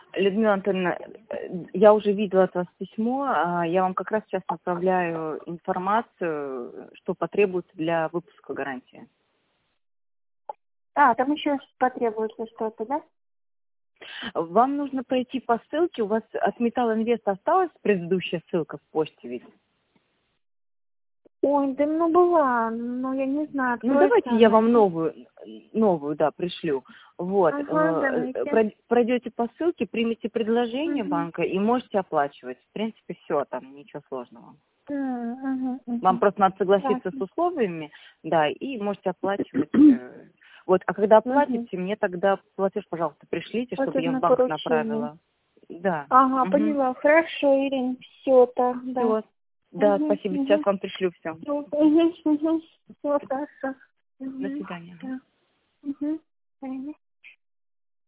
Людмила Анатольевна, я уже видела от вас письмо, я вам как раз сейчас направляю информацию, что потребуется для выпуска гарантии. Там еще потребуется что-то, да? Вам нужно пройти по ссылке, у вас от Металл Инвест осталась предыдущая ссылка в почте ведь? Ой, да была, но я не знаю, Ну, откроется давайте я она. вам новую, да, пришлю. Вот. Ага, давайте. Пройдете по ссылке, примите предложение Угу. банка и можете оплачивать. В принципе, все, там ничего сложного. Вам Угу. просто надо согласиться с Ясно. условиями, да, и можете оплачивать. Вот, а когда Угу. оплатите, мне тогда платеж, пожалуйста, пришлите, Вот чтобы это я в на банк поручение. направила. Да. Ага, Угу. поняла. Хорошо, Ирина, все так, да. Все. Да, Угу, спасибо. Сейчас угу. вам пришлю все. Угу, угу. Все хорошо. До Угу. свидания. Да. Угу. Понятно.